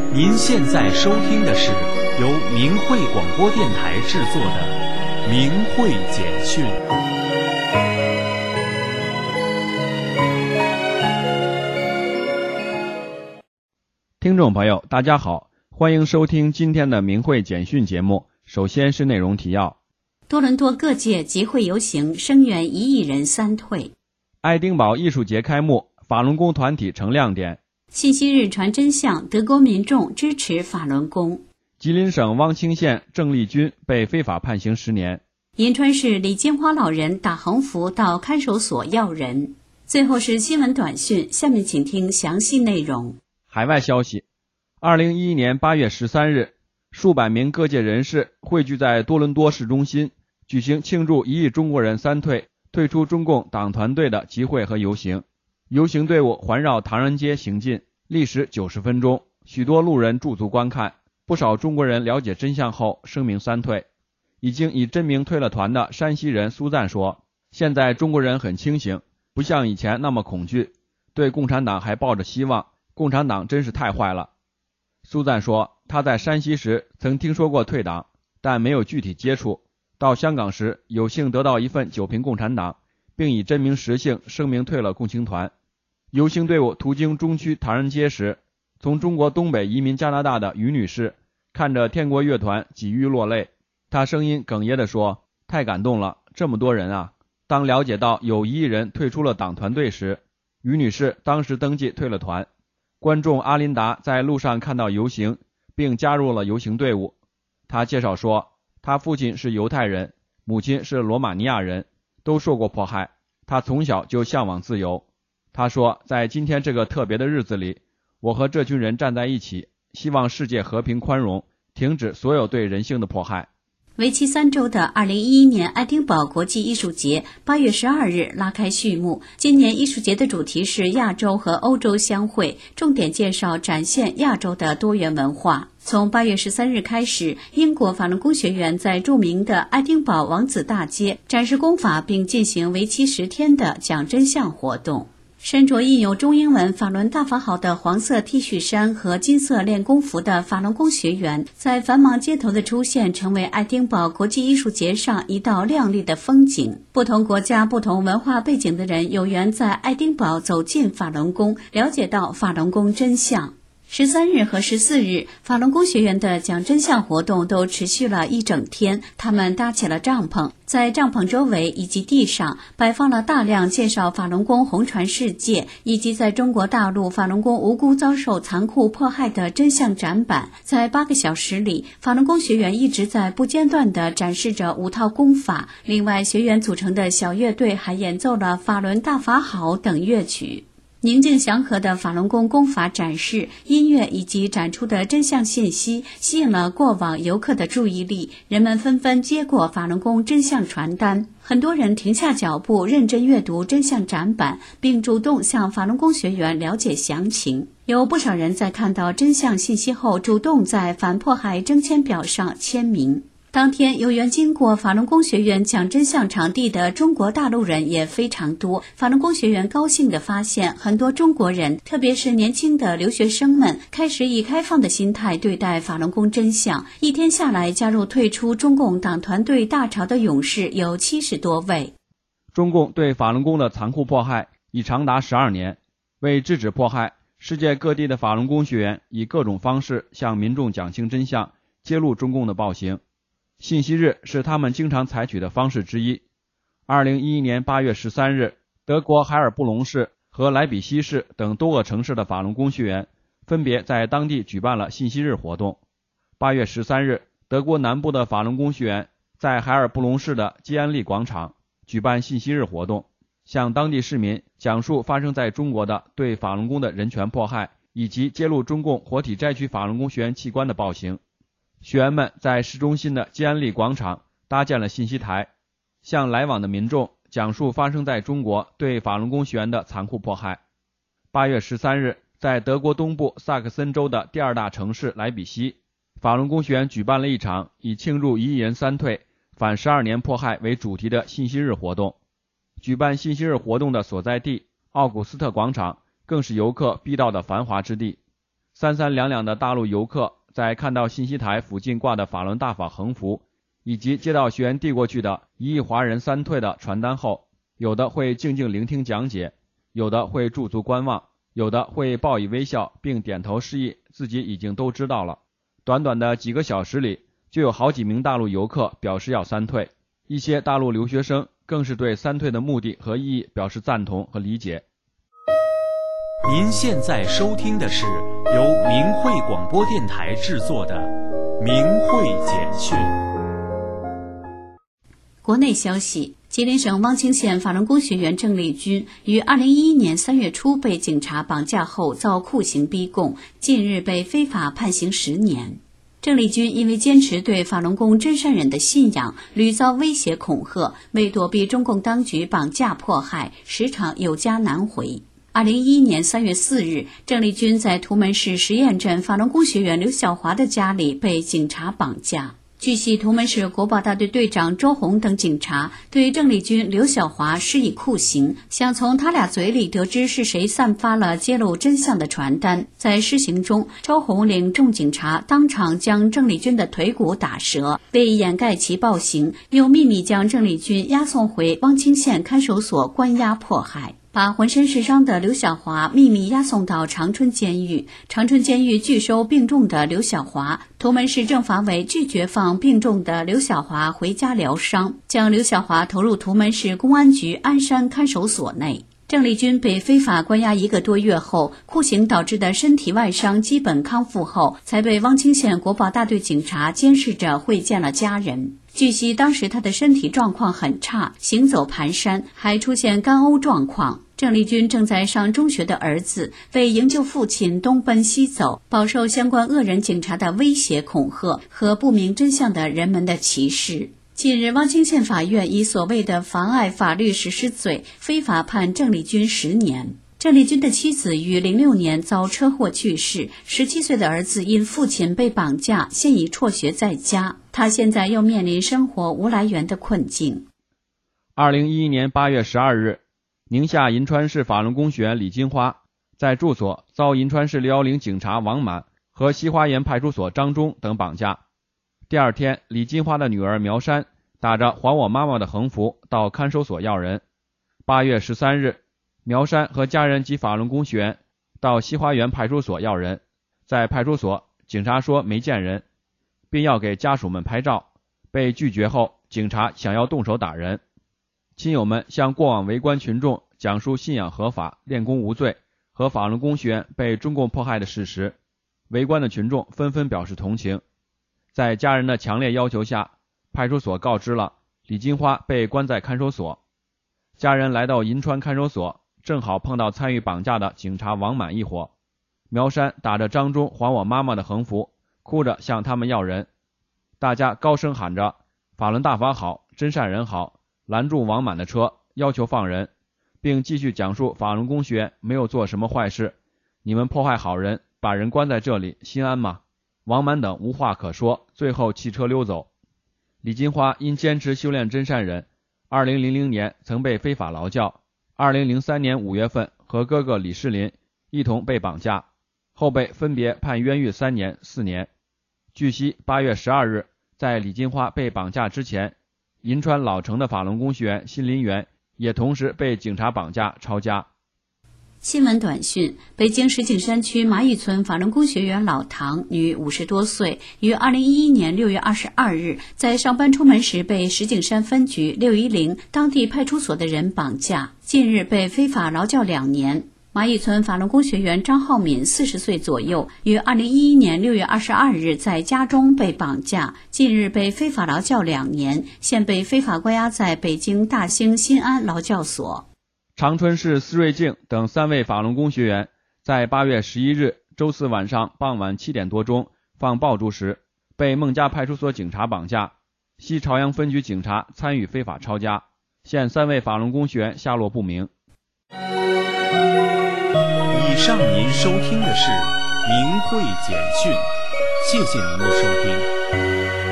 您现在收听的是由明慧广播电台制作的《明慧简讯》。 听众朋友，大家好，欢迎收听今天的明慧简讯节目。首先是内容提要： 多伦多各界集会游行，声援1亿人三退； 爱丁堡艺术节开幕，法轮功团体成亮点； 信息日传真相，德国民众支持法轮功； 吉林省汪清县郑丽君被非法判刑10年； 银川市李金花老人打横幅到看守所要人。最后是新闻短讯，下面请听详细内容。 海外消息：2011年8月13日，数百名各界人士汇聚在多伦多市中心，举行庆祝1亿中国人三退、退出中共党团队的集会和游行。游行队伍环绕唐人街行进，历时90分钟，许多路人驻足观看。不少中国人了解真相后声明三退。已经以真名退了团的山西人苏赞说，现在中国人很清醒，不像以前那么恐惧，对共产党还抱着希望，共产党真是太坏了。苏赞说，他在山西时曾听说过退党，但没有具体接触，到香港时有幸得到一份9评共产党，并以真名实姓声明退了共青团。游行队伍途经中区唐人街时，从中国东北移民加拿大的于女士看着天国乐团几欲落泪，她声音哽咽地说，太感动了，这么多人啊。当了解到有1亿人退出了党团队时，于女士当时登记退了团。观众阿琳达在路上看到游行，并加入了游行队伍。他介绍说，他父亲是犹太人，母亲是罗马尼亚人，都受过迫害，他从小就向往自由。他说，在今天这个特别的日子里，我和这群人站在一起，希望世界和平宽容，停止所有对人性的迫害。 为期3周的2011年爱丁堡国际艺术节8月12日拉开序幕。今年艺术节的主题是亚洲和欧洲相会，重点介绍展现亚洲的多元文化。从8月13日开始，英国法轮功学员在著名的爱丁堡王子大街展示功法，并进行为期10天的讲真相活动。身着印有中英文法轮大法好的黄色 T 恤衫和金色练功服的法轮功学员，在繁忙街头的出现成为爱丁堡国际艺术节上一道亮丽的风景。不同国家不同文化背景的人有缘在爱丁堡走进法轮功，了解到法轮功真相。13日和14日，法轮功学员的讲真相活动都持续了1整天。他们搭起了帐篷，在帐篷周围以及地上摆放了大量介绍法轮功红传世界以及在中国大陆法轮功无辜遭受残酷迫害的真相展板。在8个小时里，法轮功学员一直在不间断地展示着5套功法，另外学员组成的小乐队还演奏了法轮大法好等乐曲。宁静祥和的法轮功功法展示、音乐以及展出的真相信息吸引了过往游客的注意力，人们纷纷接过法轮功真相传单。很多人停下脚步，认真阅读真相展板，并主动向法轮功学员了解详情。有不少人在看到真相信息后，主动在反迫害征签表上签名。当天有缘经过法轮功学院讲真相场地的中国大陆人也非常多。法轮功学员高兴地发现，很多中国人，特别是年轻的留学生们，开始以开放的心态对待法轮功真相。一天下来，加入退出中共党团队大潮的勇士有70多位。 中共对法轮功的残酷迫害已长达12年。为制止迫害，世界各地的法轮功学员以各种方式向民众讲清真相，揭露中共的暴行。信息日是他们经常采取的方式之一。2011年8月13日，德国海尔布隆市和莱比锡市等多个城市的法轮功学员分别在当地举办了信息日活动。8月13日，德国南部的法轮功学员在海尔布隆市的基安利广场举办信息日活动，向当地市民讲述发生在中国的对法轮功的人权迫害，以及揭露中共活体摘取法轮功学员器官的暴行。学员们在市中心的基安利广场搭建了信息台，向来往的民众讲述发生在中国对法轮功学员的残酷迫害。8月13日，在德国东部萨克森州的第2大城市莱比锡，法轮功学员举办了一场以庆祝1亿人三退、反12年迫害为主题的信息日活动。举办信息日活动的所在地奥古斯特广场更是游客必到的繁华之地。 三三两两的大陆游客在看到信息台附近挂的法轮大法横幅，以及接到学员递过去的1亿华人3退的传单后，有的会静静聆听讲解，有的会驻足观望，有的会报以微笑并点头示意自己已经都知道了。短短的几个小时里，就有好几名大陆游客表示要3退，一些大陆留学生更是对3退的目的和意义表示赞同和理解。 您现在收听的是由明慧广播电台制作的《明慧简讯》。 国内消息，吉林省汪清县法轮功学员郑丽君于2011年3月初被警察绑架后遭酷刑逼供，近日被非法判刑10年。郑丽君因为坚持对法轮功真善忍的信仰，屡遭威胁恐吓，为躲避中共当局绑架迫害，时常有家难回。2011年3月4日，郑丽君在图门市实验镇法轮功学员刘晓华的家里被警察绑架。据悉，图门市国保大队队长周红等警察对郑丽君、刘晓华施以酷刑，想从他俩嘴里得知是谁散发了揭露真相的传单。在施行中，周红领众警察当场将郑丽君的腿骨打折，为掩盖其暴行，又秘密将郑丽君押送回汪清县看守所关押迫害。把浑身是伤的刘晓华秘密押送到长春监狱，长春监狱拒收病重的刘晓华，图门市政法委拒绝放病重的刘晓华回家疗伤，将刘晓华投入图门市公安局鞍山看守所内。郑丽君被非法关押1个多月后，酷刑导致的身体外伤基本康复后，才被汪清县国保大队警察监视着会见了家人。据悉，当时他的身体状况很差，行走蹒跚，还出现干呕状况。郑丽君正在上中学的儿子为营救父亲东奔西走，饱受相关恶人警察的威胁恐吓和不明真相的人们的歧视。近日，汪清县法院以所谓的妨碍法律实施罪非法判郑丽君10年。郑丽君的妻子于06年遭车祸去世，17岁的儿子因父亲被绑架，现已辍学在家。他现在又面临生活无来源的困境。 2011年8月12日，宁夏银川市法轮功学员李金花在住所遭银川市610警察王满和西花园派出所张忠等绑架。第二天，李金花的女儿苗山打着还我妈妈的横幅到看守所要人。8月13日，苗山和家人及法轮功学员到西花园派出所要人，在派出所，警察说没见人，并要给家属们拍照，被拒绝后，警察想要动手打人。亲友们向过往围观群众讲述信仰合法、练功无罪和法轮功学员被中共迫害的事实，围观的群众纷纷表示同情。在家人的强烈要求下，派出所告知了李金花被关在看守所。家人来到银川看守所，正好碰到参与绑架的警察王满一伙。苗山打着张忠还我妈妈的横幅，哭着向他们要人。大家高声喊着法轮大法好，真善人好，拦住王满的车，要求放人，并继续讲述法轮功学员没有做什么坏事，你们迫害好人，把人关在这里，心安吗？王满等无话可说，最后弃车溜走。李金花因坚持修炼真善忍，2000年曾被非法劳教，2003年5月份和哥哥李世林一同被绑架，后被分别判冤狱3年、4年。据悉，8月12日，在李金花被绑架之前，银川老城的法轮功学员辛林元也同时被警察绑架抄家。 新闻短讯：北京石景山区麻峪村法轮功学员老唐，女，50多岁，于2011年6月22日在上班出门时被石景山分局610当地派出所的人绑架，近日被非法劳教2年。麻峪村法轮功学员张浩敏40岁左右，于2011年6月22日在家中被绑架，近日被非法劳教2年，现被非法关押在北京大兴新安劳教所。 长春市司瑞静等3位法轮功学员在8月11日周四晚上傍晚7点多钟放爆竹时，被孟家派出所警察绑架，西朝阳分局警察参与非法抄家，现3位法轮功学员下落不明。 以上您收听的是明慧简讯，谢谢您的收听。